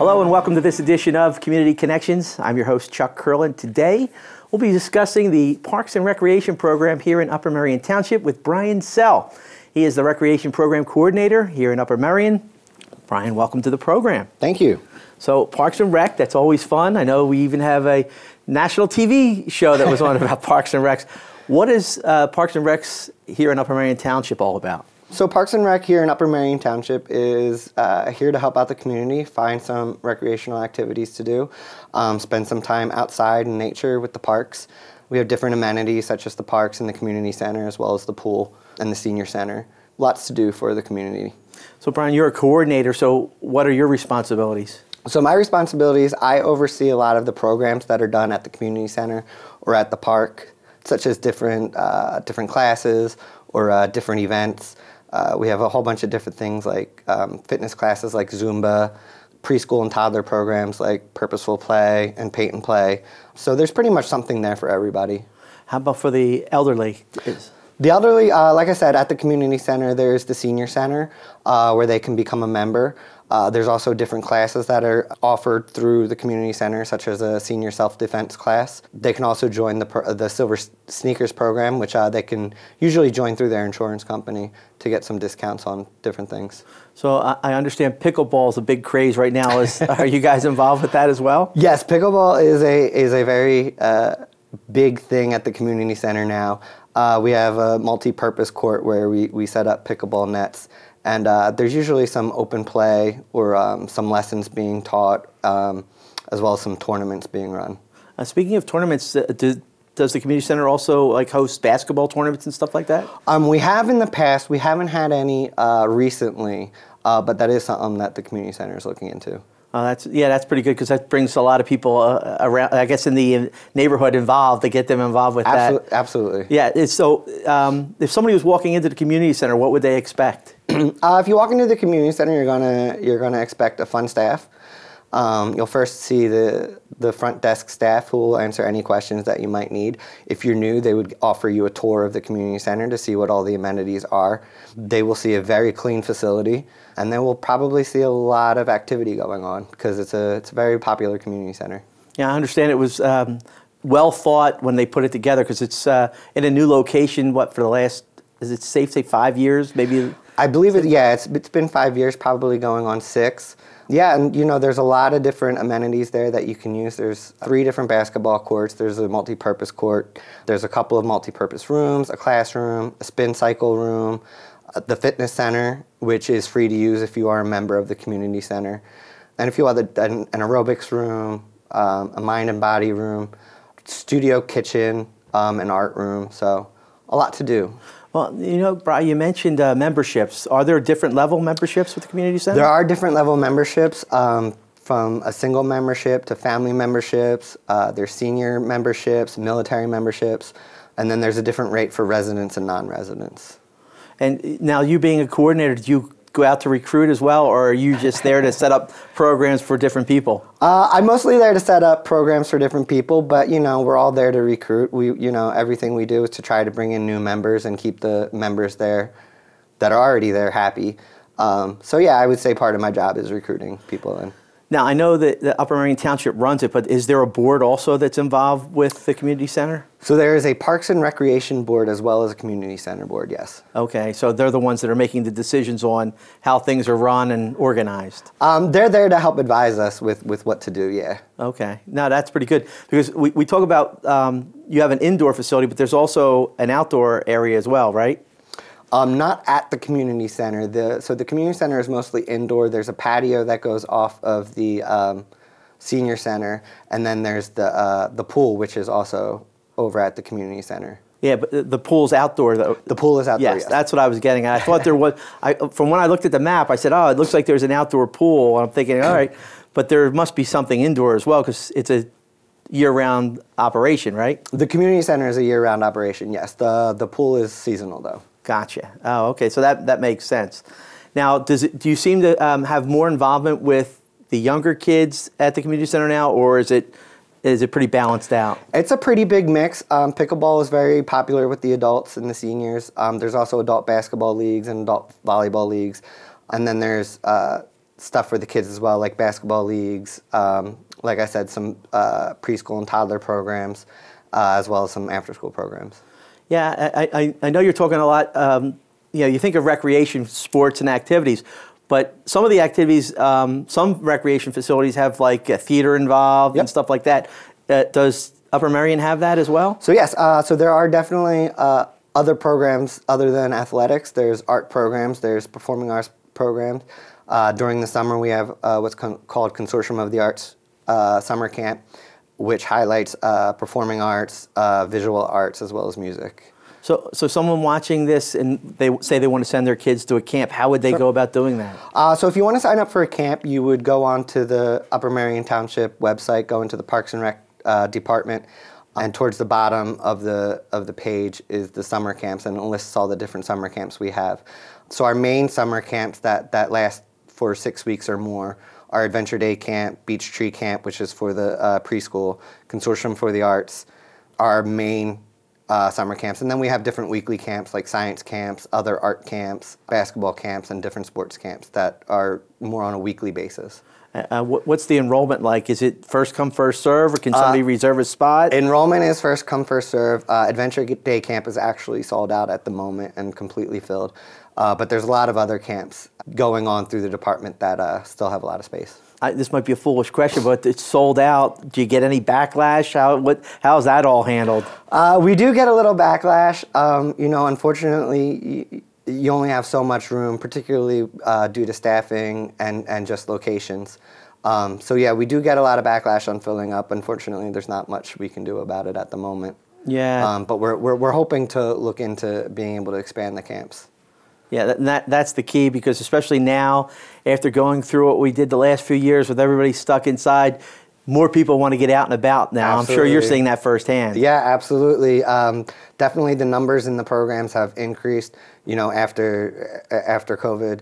Hello and welcome to this edition of Community Connections. I'm your host, Chuck Curlin. Today, we'll be discussing the Parks and Recreation Program here in Upper Merion Township with Brian Sell. He is the Recreation Program Coordinator here in Upper Merion. Brian, welcome to the program. Thank you. So, Parks and Rec, that's always fun. I know we even have a national TV show that was on about Parks and Recs. What is Parks and Recs here in Upper Merion Township all about? So Parks and Rec here in Upper Merion Township is here to help out the community, find some recreational activities to do, spend some time outside in nature with the parks. We have different amenities such as the parks and the community center as well as the pool and the senior center. Lots to do for the community. So Brian, you're a coordinator, so what are your responsibilities? So my responsibilities, I oversee a lot of the programs that are done at the community center or at the park, such as different classes or different events. We have a whole bunch of different things like fitness classes like Zumba, preschool and toddler programs like Purposeful Play and Paint and Play. So there's pretty much something there for everybody. How about for the elderly? The elderly, like I said, at the community center, there's the senior center where they can become a member. There's also different classes that are offered through the community center, such as a senior self-defense class. They can also join the Silver Sneakers program, which they can usually join through their insurance company to get some discounts on different things. So I understand pickleball is a big craze right now. Are you guys involved with that as well? Yes, pickleball is a very big thing at the community center now. We have a multi-purpose court where we set up pickleball nets. And there's usually some open play or some lessons being taught, as well as some tournaments being run. Speaking of tournaments, does the community center also host basketball tournaments and stuff like that? We have in the past. We haven't had any recently, but that is something that the community center is looking into. That's pretty good because that brings a lot of people around, I guess, in the neighborhood involved to get them involved with that. Absolutely. Yeah. So if somebody was walking into the community center, what would they expect? If you walk into the community center, you're gonna expect a fun staff. You'll first see the front desk staff who will answer any questions that you might need. If you're new, they would offer you a tour of the community center to see what all the amenities are. They will see a very clean facility, and they will probably see a lot of activity going on because it's a very popular community center. Yeah, I understand it was well thought when they put it together because it's in a new location. What for the last? Is it safe to say 5 years? Maybe. I believe it. Yeah, it's been 5 years, probably going on 6. Yeah, and there's a lot of different amenities there that you can use. There's 3 different basketball courts. There's a multi-purpose court. There's a couple of multi-purpose rooms, a classroom, a spin cycle room, the fitness center, which is free to use if you are a member of the community center, and a few other, an aerobics room, a mind and body room, studio kitchen, an art room. So a lot to do. Well, Brian, you mentioned memberships. Are there different level memberships with the community center? There are different level memberships, from a single membership to family memberships. There's senior memberships, military memberships, and then there's a different rate for residents and non-residents. And now, you being a coordinator, do you go out to recruit as well, or are you just there to set up programs for different people? I'm mostly there to set up programs for different people, but we're all there to recruit. Everything we do is to try to bring in new members and keep the members there that are already there happy. So yeah, I would say part of my job is recruiting people in. Now, I know that the Upper Merion Township runs it, but is there a board also that's involved with the community center? So there is a Parks and Recreation board as well as a community center board, yes. Okay, so they're the ones that are making the decisions on how things are run and organized. They're there to help advise us with what to do, yeah. Okay, now that's pretty good because we talk about you have an indoor facility, but there's also an outdoor area as well, right? Not at the community center. So the community center is mostly indoor. There's a patio that goes off of the senior center, and then there's the pool, which is also over at the community center. Yeah, but the pool's outdoor, though. The pool is outdoor, yes. That's what I was getting at. I thought there was, from when I looked at the map, I said, oh, it looks like there's an outdoor pool. And I'm thinking, all right, but there must be something indoor as well because it's a year-round operation, right? The community center is a year-round operation, yes. The pool is seasonal, though. Gotcha. Oh, okay. So that makes sense. Now, do you seem to have more involvement with the younger kids at the community center now, or is it pretty balanced out? It's a pretty big mix. Pickleball is very popular with the adults and the seniors. There's also adult basketball leagues and adult volleyball leagues, and then there's stuff for the kids as well, like basketball leagues, like I said, some preschool and toddler programs, as well as some after-school programs. Yeah, I know you're talking a lot, you think of recreation, sports, and activities, but some of the activities, some recreation facilities have like a theater involved and stuff like that. Does Upper Merion have that as well? So yes, so there are definitely other programs other than athletics. There's art programs, there's performing arts programs. During the summer we have what's called Consortium of the Arts Summer Camp, which highlights performing arts, visual arts, as well as music. So someone watching this and they say they want to send their kids to a camp, how would they go about doing that? So if you want to sign up for a camp, you would go on to the Upper Merion Township website, go into the Parks and Rec department, and towards the bottom of the page is the summer camps, and it lists all the different summer camps we have. So our main summer camps that last for 6 weeks or more are Adventure Day Camp, Beech Tree Camp, which is for the preschool, Consortium for the Arts, our main summer camps. And then we have different weekly camps like science camps, other art camps, basketball camps, and different sports camps that are more on a weekly basis. What's the enrollment like? Is it first come, first serve, or can somebody reserve a spot? Enrollment is first come, first serve. Adventure Day Camp is actually sold out at the moment and completely filled. But there's a lot of other camps going on through the department that still have a lot of space. This might be a foolish question, but it's sold out. Do you get any backlash? How's that all handled? We do get a little backlash. Unfortunately, you only have so much room, particularly due to staffing and just locations. So yeah, we do get a lot of backlash on filling up. Unfortunately, there's not much we can do about it at the moment. Yeah. But we're hoping to look into being able to expand the camps. Yeah, that's the key, because especially now, after going through what we did the last few years with everybody stuck inside, more people want to get out and about now. Absolutely. I'm sure you're seeing that firsthand. Yeah, absolutely. Definitely the numbers in the programs have increased, after COVID.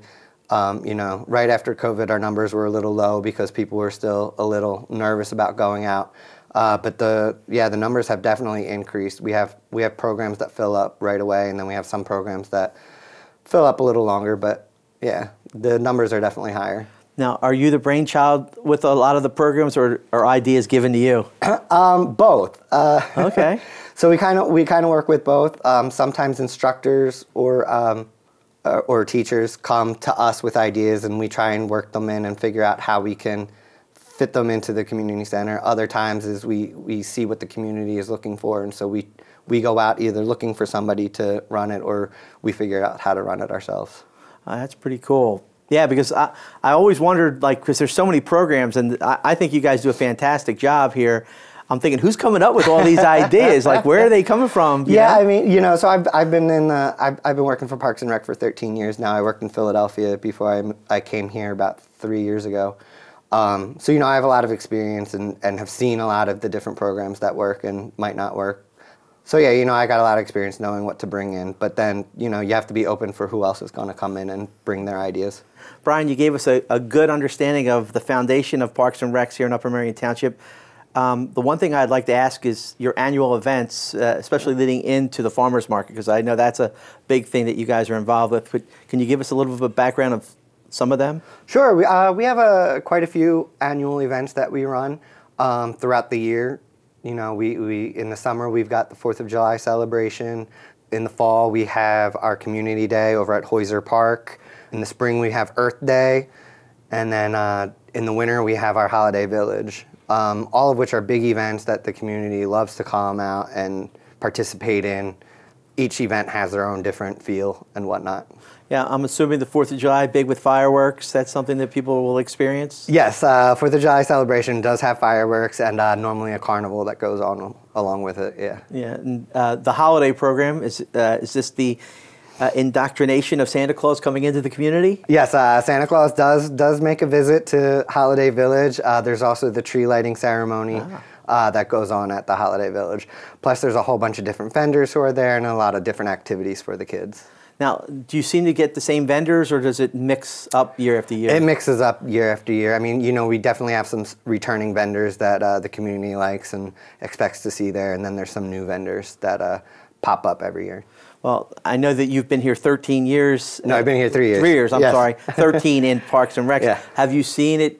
Right after COVID, our numbers were a little low because people were still a little nervous about going out. But the numbers have definitely increased. We have programs that fill up right away, and then we have some programs that fill up a little longer, but yeah, the numbers are definitely higher. Now, are you the brainchild with a lot of the programs, or are ideas given to you? Both. Okay. So we kind of work with both. Sometimes instructors or teachers come to us with ideas, and we try and work them in and figure out how we can fit them into the community center. Other times is we see what the community is looking for, and so we go out either looking for somebody to run it, or we figure out how to run it ourselves. That's pretty cool. Yeah, because I always wondered, because there's so many programs, and I think you guys do a fantastic job here. I'm thinking, who's coming up with all these ideas? Where are they coming from? Yeah, I mean, so I've been working for Parks and Rec for 13 years now. I worked in Philadelphia before I came here about 3 years ago. So I have a lot of experience and have seen a lot of the different programs that work and might not work. So yeah, I got a lot of experience knowing what to bring in, but then, you have to be open for who else is going to come in and bring their ideas. Brian, you gave us a good understanding of the foundation of Parks and Recs here in Upper Merion Township. The one thing I'd like to ask is your annual events, especially leading into the farmers market, because I know that's a big thing that you guys are involved with. But can you give us a little bit of a background of some of them? Sure. We have quite a few annual events that we run throughout the year. We in the summer we've got the 4th of July celebration. In the fall we have our community day over at Hoyser Park. In the spring we have Earth Day, and then in the winter we have our Holiday Village. All of which are big events that the community loves to come out and participate in. Each event has their own different feel and whatnot. Yeah, I'm assuming the 4th of July, big with fireworks, that's something that people will experience? Yes, 4th of July celebration does have fireworks and normally a carnival that goes on along with it, yeah. Yeah, and the holiday program, is this the indoctrination of Santa Claus coming into the community? Yes, Santa Claus does make a visit to Holiday Village. There's also the tree lighting ceremony that goes on at the Holiday Village. Plus there's a whole bunch of different vendors who are there and a lot of different activities for the kids. Now, do you seem to get the same vendors, or does it mix up year after year? It mixes up year after year. I mean, we definitely have some returning vendors that the community likes and expects to see there, and then there's some new vendors that pop up every year. Well, I know that you've been here 13 years. No, I've been here 3 years. 3 years, I'm Yes. sorry. 13 in Parks and Rec. Yeah. Have you seen it,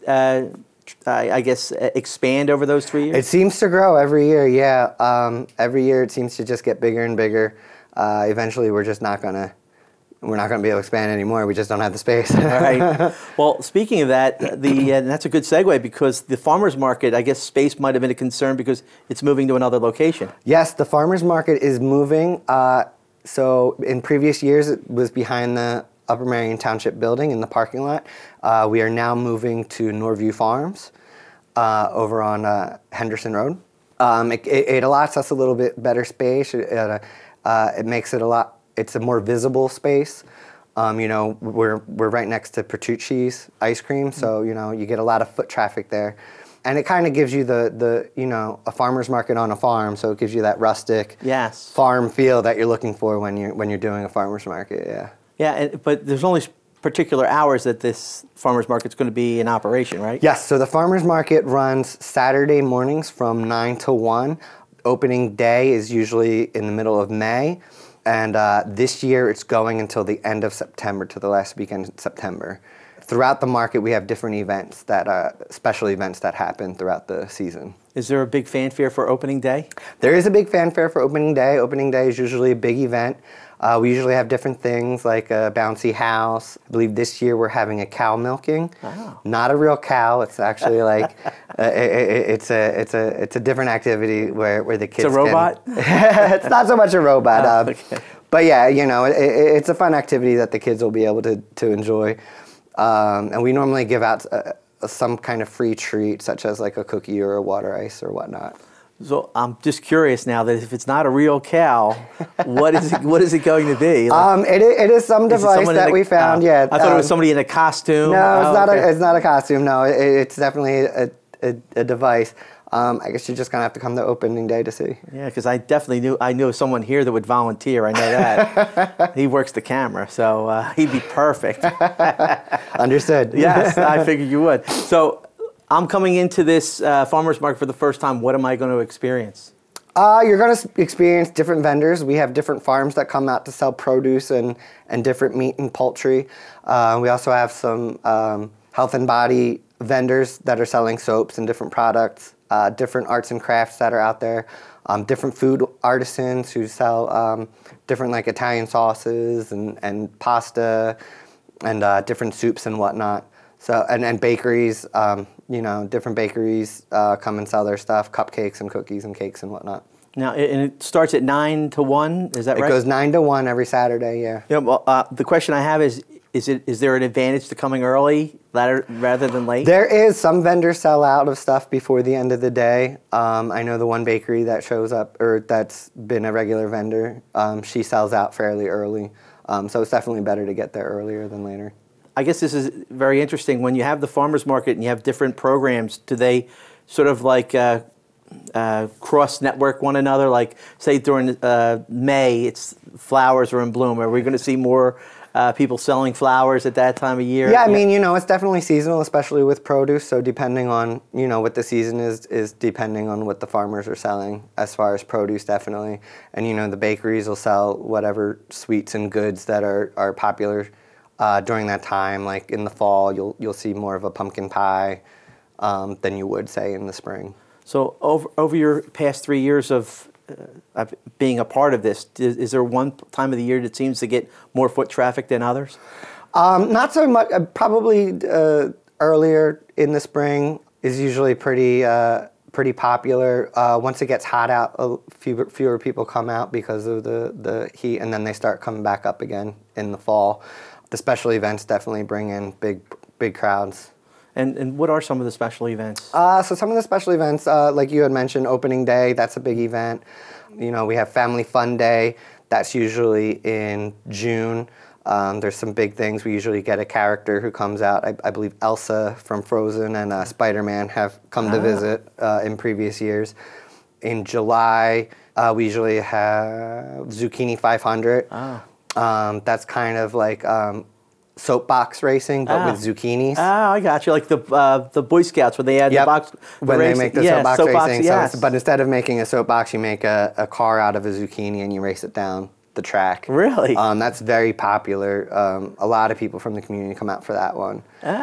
I guess, expand over those 3 years? It seems to grow every year, yeah. Every year it seems to just get bigger and bigger. Eventually we're not going to be able to expand anymore. We just don't have the space. All right. Well, speaking of that, that's a good segue because the farmers market, I guess space might have been a concern because it's moving to another location. Yes, the farmers market is moving. So in previous years, it was behind the Upper Marion Township building in the parking lot. We are now moving to Norview Farms over on Henderson Road. It allots us a little bit better space. It makes it it's a more visible space. We're right next to Petrucci's ice cream, so you get a lot of foot traffic there. And it kind of gives you a farmer's market on a farm, so it gives you that rustic farm feel that you're looking for when you're doing a farmer's market. Yeah. Yeah, but there's only particular hours that this farmer's market's going to be in operation, right? Yes. So the farmer's market runs Saturday mornings from 9 to 1. Opening day is usually in the middle of May, and this year it's going until the end of September, to the last weekend in September. Throughout the market, we have different events special events that happen throughout the season. Is there a big fanfare for opening day? There is a big fanfare for opening day. Opening day is usually a big event. We usually have different things like a bouncy house. I believe this year we're having a cow milking. Oh. Not a real cow. It's actually like it's a different activity where the kids. It's a robot? It's not so much a robot. Okay. But yeah, it's a fun activity that the kids will be able to enjoy. And we normally give out some kind of free treat, such as like a cookie or a water ice or whatnot. So I'm just curious now that if it's not a real cow, what is it going to be? Like, it is some device that we found. Yeah, I thought it was somebody in a costume. No, it's not. It's not a costume. No, it's definitely a device. I guess you're just gonna have to come to opening day to see. Yeah, because I knew someone here that would volunteer. I know that. He works the camera, so he'd be perfect. Understood. Yes, I figured you would. So I'm coming into this farmer's market for the first time. What am I going to experience? You're going to experience different vendors. We have different farms that come out to sell produce and different meat and poultry. We also have some health and body vendors that are selling soaps and different products, different arts and crafts that are out there, different food artisans who sell different like Italian sauces and pasta and different soups and whatnot. So and bakeries, different bakeries come and sell their stuff, cupcakes and cookies and cakes and whatnot. Now, and it starts at 9 to 1, is that right? It goes 9 to 1 every Saturday, yeah. Yeah. Well, the question I have is there an advantage to coming early rather than late? There is. Some vendors sell out of stuff before the end of the day. I know the one bakery that shows up, or that's been a regular vendor, she sells out fairly early. So it's definitely better to get there earlier than later. I guess this is very interesting. When you have the farmers market and you have different programs, do they sort of like cross-network one another? Like, say during May, it's flowers are in bloom. Are we going to see more people selling flowers at that time of year? Yeah, I mean, it's definitely seasonal, especially with produce. So depending on, what the season is depending on what the farmers are selling as far as produce, definitely. And, the bakeries will sell whatever sweets and goods that are popular during that time. Like in the fall, you'll see more of a pumpkin pie than you would, say, in the spring. So over your past 3 years of being a part of this, is there one time of the year that seems to get more foot traffic than others? Not so much. Probably earlier in the spring is usually pretty popular. Once it gets hot out, fewer people come out because of the heat, and then they start coming back up again in the fall. The special events definitely bring in big crowds. And what are some of the special events? So some of the special events, like you had mentioned, opening day, that's a big event. We have Family Fun Day. That's usually in June. There's some big things. We usually get a character who comes out. I believe Elsa from Frozen and Spider-Man have come to visit in previous years. In July, we usually have Zucchini 500. That's kind of like soapbox racing, but with zucchinis. I got you. Like the Boy Scouts where they had the box. When they make the soapbox racing. Yes. But instead of making a soapbox, you make a car out of a zucchini and you race it down the track. Really? That's very popular. A lot of people from the community come out for that one.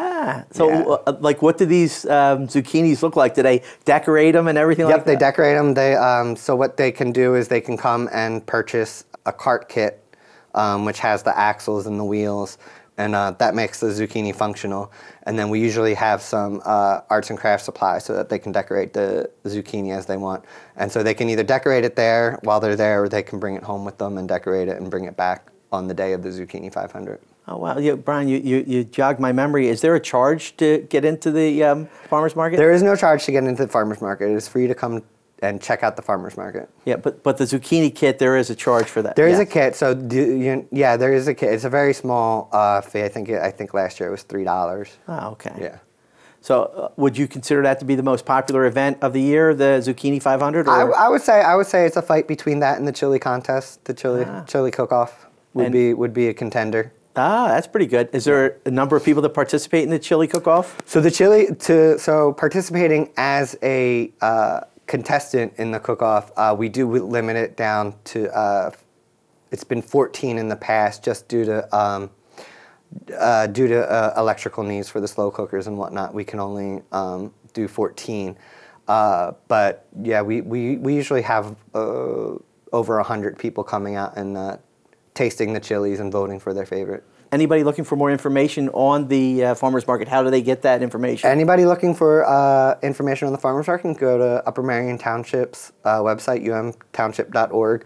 So like what do these zucchinis look like? Do they decorate them and everything like that? Yep, they decorate them. They so what they can do is they can come and purchase a cart kit, which has the axles and the wheels, and that makes the zucchini functional. And then we usually have some arts and crafts supplies so that they can decorate the zucchini as they want. And so they can either decorate it there while they're there, or they can bring it home with them and decorate it and bring it back on the day of the Zucchini 500. Oh, wow. Brian, you jogged my memory. Is there a charge to get into the farmer's market? There is no charge to get into the farmer's market. It is free to come and check out the farmer's market. Yeah, but the zucchini kit, there is a charge for that. There is a kit. So there is a kit. It's a very small fee. I think last year it was $3. Oh, okay. Yeah. So would you consider that to be the most popular event of the year, the Zucchini 500? Or? I would say it's a fight between that and the chili contest. The chili cook-off would be a contender. That's pretty good. Is there a number of people that participate in the chili cook-off? So participating as a contestant in the cook-off, we do limit it down to, it's been 14 in the past just due to electrical needs for the slow cookers and whatnot. We can only do 14. But yeah, we usually have over 100 people coming out and tasting the chilies and voting for their favorite. Anybody looking for more information on the farmers market, how do they get that information? Anybody looking for information on the farmers market can go to Upper Merion Township's website, umtownship.org.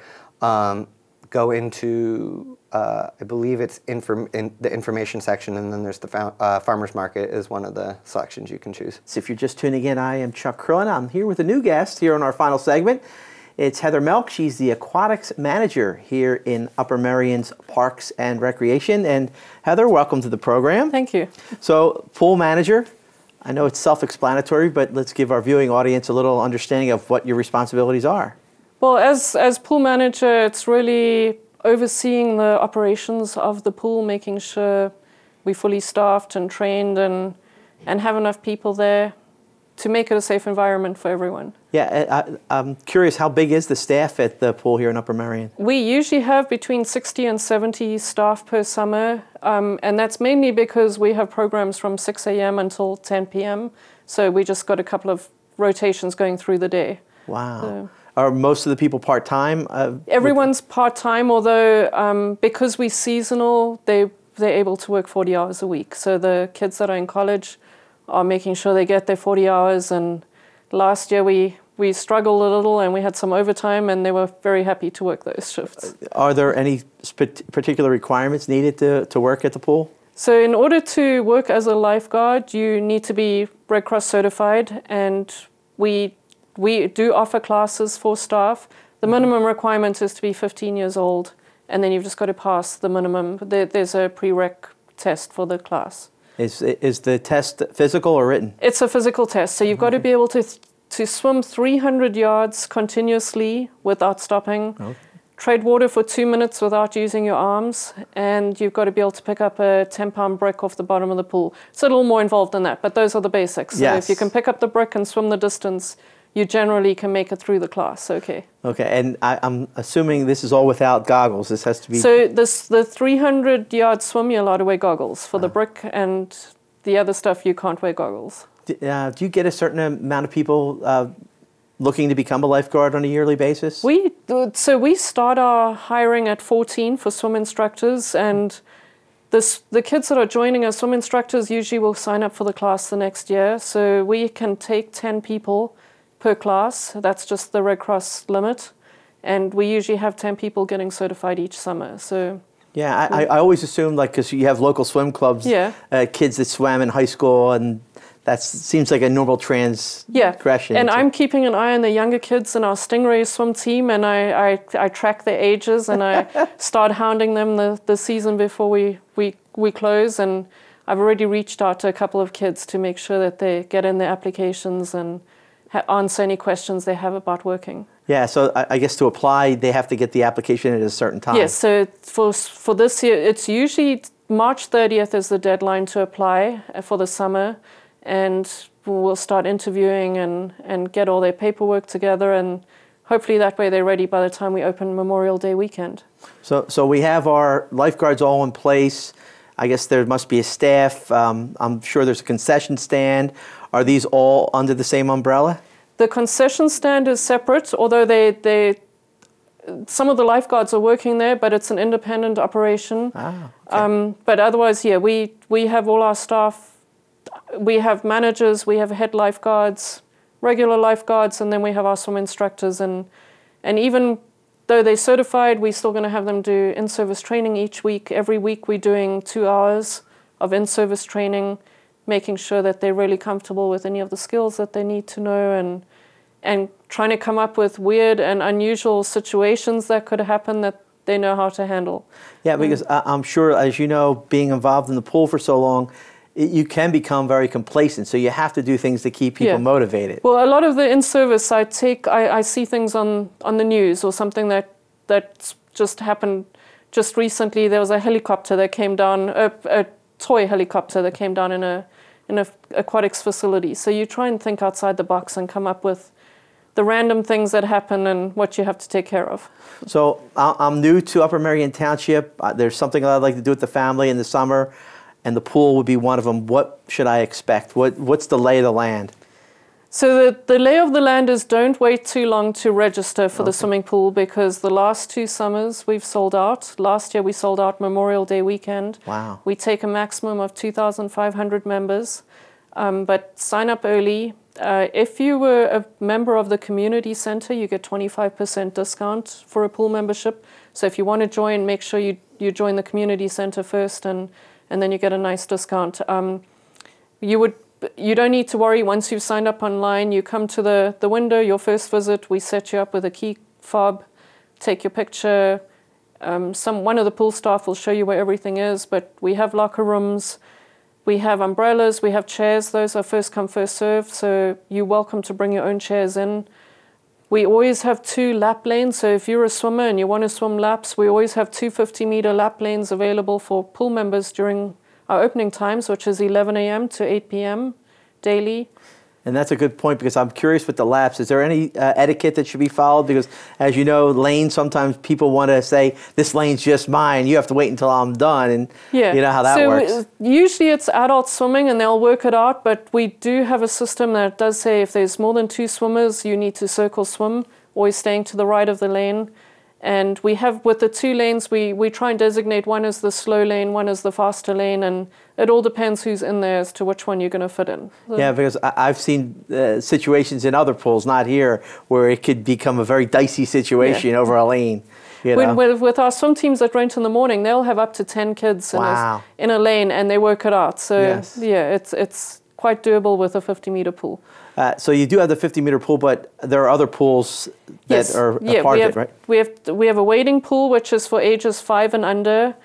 Go into, I believe it's in the information section, and then there's the farmers market is one of the selections you can choose. So if you're just tuning in, I am Chuck Crillon. I'm here with a new guest here on our final segment. It's Heather Melk. She's the aquatics manager here in Upper Merion's Parks and Recreation. And Heather, welcome to the program. Thank you. So, pool manager, I know it's self-explanatory, but let's give our viewing audience a little understanding of what your responsibilities are. Well, as pool manager, it's really overseeing the operations of the pool, making sure we're fully staffed and trained and have enough people there to make it a safe environment for everyone. Yeah, I'm curious, how big is the staff at the pool here in Upper Merion? We usually have between 60 and 70 staff per summer, and that's mainly because we have programs from 6 a.m. until 10 p.m., so we just got a couple of rotations going through the day. Wow. So, are most of the people part-time? Everyone's part-time, although because we're seasonal, they're able to work 40 hours a week. So the kids that are in college are making sure they get their 40 hours. And last year we struggled a little and we had some overtime, and they were very happy to work those shifts. Are there any particular requirements needed to work at the pool? So in order to work as a lifeguard, you need to be Red Cross certified, and we do offer classes for staff. The minimum requirement is to be 15 years old, and then you've just got to pass the minimum. There's a prereq test for the class. Is the test physical or written? It's a physical test, so you've got to be able to swim 300 yards continuously without stopping, tread water for 2 minutes without using your arms, and you've got to be able to pick up a 10-pound brick off the bottom of the pool. It's a little more involved than that, but those are the basics. So yes. If you can pick up the brick and swim the distance, you generally can make it through the class, okay. Okay, and I'm assuming this is all without goggles. This has to be... So the 300-yard swim, you're allowed to wear goggles. For the brick and the other stuff, you can't wear goggles. Do you get a certain amount of people looking to become a lifeguard on a yearly basis? We start our hiring at 14 for swim instructors, and the kids that are joining as swim instructors usually will sign up for the class the next year. So we can take 10 people per class. That's just the Red Cross limit, and we usually have 10 people getting certified each summer. So yeah, I always assumed, like, because you have local swim clubs, kids that swam in high school, and that seems like a normal transgression. And I'm keeping an eye on the younger kids in our Stingray swim team, and I track their ages, and I start hounding them the season before we close. And I've already reached out to a couple of kids to make sure that they get in their applications and answer any questions they have about working. Yeah, so I guess to apply, they have to get the application at a certain time. Yes, so for this year, it's usually March 30th is the deadline to apply for the summer, and we'll start interviewing and get all their paperwork together, and hopefully that way they're ready by the time we open Memorial Day weekend. So we have our lifeguards all in place. I guess there must be a staff. I'm sure there's a concession stand. Are these all under the same umbrella? The concession stand is separate, although some of the lifeguards are working there, but it's an independent operation. Okay. But otherwise, yeah, we have all our staff. We have managers, we have head lifeguards, regular lifeguards, and then we have our swim instructors. And even though they're certified, we're still going to have them do in-service training each week. Every week we're doing 2 hours of in-service training, making sure that they're really comfortable with any of the skills that they need to know, and trying to come up with weird and unusual situations that could happen that they know how to handle. Yeah, because I'm sure, as you know, being involved in the pool for so long, you can become very complacent. So you have to do things to keep people motivated. Well, a lot of the in-service, I see things on the news or something that's just happened just recently. There was a helicopter that came down, a toy helicopter that came down in a aquatics facility. So you try and think outside the box and come up with the random things that happen and what you have to take care of. So I'm new to Upper Merion Township. There's something I'd like to do with the family in the summer, and the pool would be one of them. What should I expect? What's the lay of the land? So the lay of the land is don't wait too long to register for the swimming pool, because the last 2 summers we've sold out. Last year we sold out Memorial Day weekend. Wow. We take a maximum of 2,500 members, but sign up early. If you were a member of the community center, you get 25% discount for a pool membership. So if you want to join, make sure you join the community center first, and then you get a nice discount. You don't need to worry once you've signed up online. You come to the window, your first visit, we set you up with a key fob, take your picture. One of the pool staff will show you where everything is, but we have locker rooms, we have umbrellas, we have chairs. Those are first come, first served, so you're welcome to bring your own chairs in. We always have 2 lap lanes, so if you're a swimmer and you want to swim laps, we always have 2 50-meter lap lanes available for pool members during our opening times, which is 11 a.m. to 8 p.m. daily. And that's a good point, because I'm curious with the laps. Is there any etiquette that should be followed? Because, as you know, lanes, sometimes people want to say, this lane's just mine. You have to wait until I'm done. And you know how that works. Usually it's adult swimming and they'll work it out. But we do have a system that does say if there's more than 2 swimmers, you need to circle swim, always staying to the right of the lane. And we have, with the 2 lanes, we try and designate one as the slow lane, one as the faster lane, and it all depends who's in there as to which one you're going to fit in. So, yeah, because I've seen situations in other pools, not here, where it could become a very dicey situation over a lane. You know? With our swim teams that rent in the morning, they'll have up to 10 kids in a lane, and they work it out. So yeah, it's quite doable with a 50-meter pool. So you do have the 50-meter pool, but there are other pools that are a part of it, right? We have a wading pool, which is for ages 5 and under.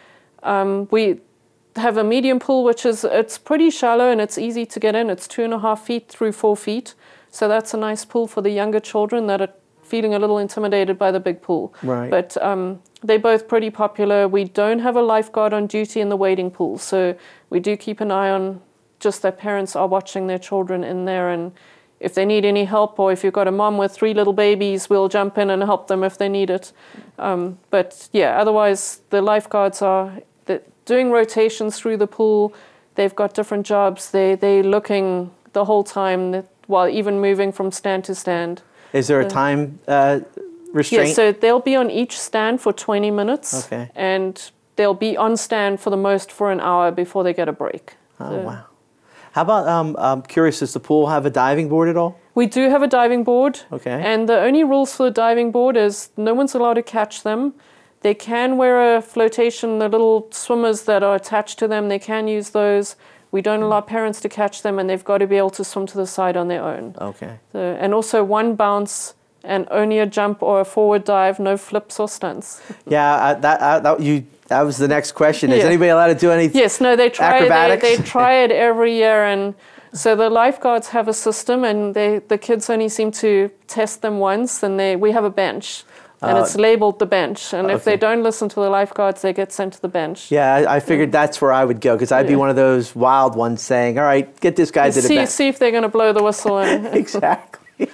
We have a medium pool, it's pretty shallow and it's easy to get in. It's 2.5 feet through 4 feet. So that's a nice pool for the younger children that are feeling a little intimidated by the big pool. Right. But they're both pretty popular. We don't have a lifeguard on duty in the wading pool. So we do keep an eye on just that parents are watching their children in there, and if they need any help, or if you've got a mom with 3 little babies, we'll jump in and help them if they need it. But yeah, otherwise the lifeguards are doing rotations through the pool. They've got different jobs. They're looking the whole time, while even moving from stand to stand. Is there a time restraint? Yeah, so they'll be on each stand for 20 minutes. Okay. And they'll be on stand for the most for an hour before they get a break. Oh, wow. How about, I'm curious, does the pool have a diving board at all? We do have a diving board. Okay. And the only rules for the diving board is no one's allowed to catch them. They can wear a flotation, the little swimmers that are attached to them, they can use those. We don't allow parents to catch them, and they've got to be able to swim to the side on their own. Okay. So, and also 1 bounce and only a jump or a forward dive, no flips or stunts. Yeah, that was the next question. Is anybody allowed to do anything? Yes, no, they try acrobatics? They try it every year, and so the lifeguards have a system, and the kids only seem to test them once, and we have a bench. And it's labeled the bench. And if they don't listen to the lifeguards, they get sent to the bench. Yeah, I figured that's where I would go, because I'd be one of those wild ones saying, all right, get this guy to the bench. See if they're going to blow the whistle. Exactly.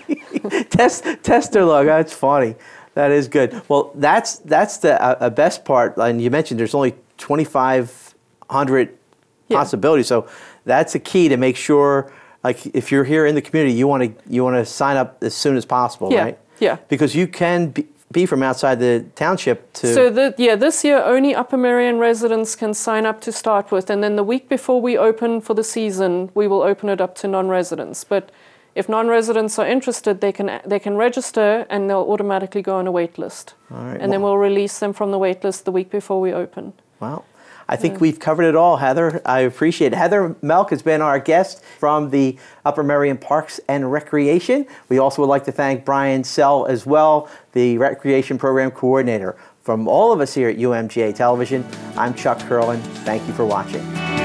Test their luck. That's funny. That is good. Well, that's the best part. And you mentioned there's only 2,500 possibilities. So that's a key to make sure, like if you're here in the community, you want to sign up as soon as possible, right? Yeah. Because you can be from outside the township to... So this year only Upper Merion residents can sign up to start with, and then the week before we open for the season, we will open it up to non-residents. But if non-residents are interested, they can register and they'll automatically go on a wait list. All right. And then we'll release them from the wait list the week before we open. Wow. I think we've covered it all, Heather. I appreciate it. Heather Melk has been our guest from the Upper Merion Parks and Recreation. We also would like to thank Brian Sell as well, the Recreation Program Coordinator. From all of us here at UMGA Television, I'm Chuck Curlin. Thank you for watching.